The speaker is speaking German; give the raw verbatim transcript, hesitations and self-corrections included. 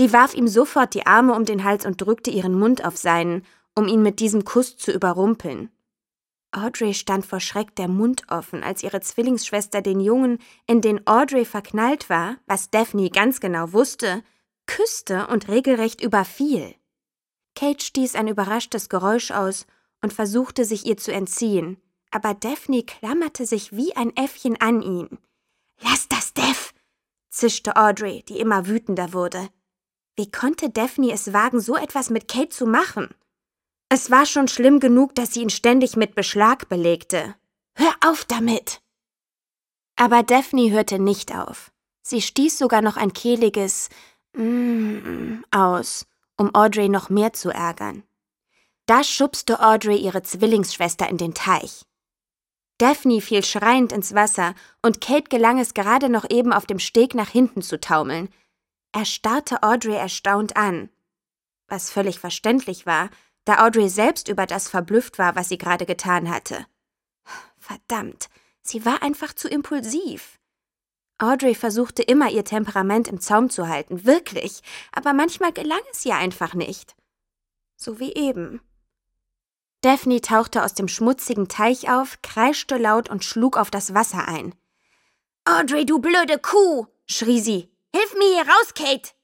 Sie warf ihm sofort die Arme um den Hals und drückte ihren Mund auf seinen, um ihn mit diesem Kuss zu überrumpeln. Audrey stand vor Schreck der Mund offen, als ihre Zwillingsschwester den Jungen, in den Audrey verknallt war, was Daphne ganz genau wusste, küsste und regelrecht überfiel. Kate stieß ein überraschtes Geräusch aus und versuchte, sich ihr zu entziehen, aber Daphne klammerte sich wie ein Äffchen an ihn. »Lass das, Daph«, zischte Audrey, die immer wütender wurde. Wie konnte Daphne es wagen, so etwas mit Kate zu machen? Es war schon schlimm genug, dass sie ihn ständig mit Beschlag belegte. »Hör auf damit!« Aber Daphne hörte nicht auf. Sie stieß sogar noch ein kehliges »Mm« aus, um Audrey noch mehr zu ärgern. Da schubste Audrey ihre Zwillingsschwester in den Teich. Daphne fiel schreiend ins Wasser und Kate gelang es gerade noch eben auf dem Steg nach hinten zu taumeln. Er starrte Audrey erstaunt an, was völlig verständlich war, da Audrey selbst über das verblüfft war, was sie gerade getan hatte. Verdammt, sie war einfach zu impulsiv. Audrey versuchte immer, ihr Temperament im Zaum zu halten, wirklich, aber manchmal gelang es ihr einfach nicht. So wie eben. Daphne tauchte aus dem schmutzigen Teich auf, kreischte laut und schlug auf das Wasser ein. »Audrey, du blöde Kuh«, schrie sie. »Hilf mir hier raus, Kate!«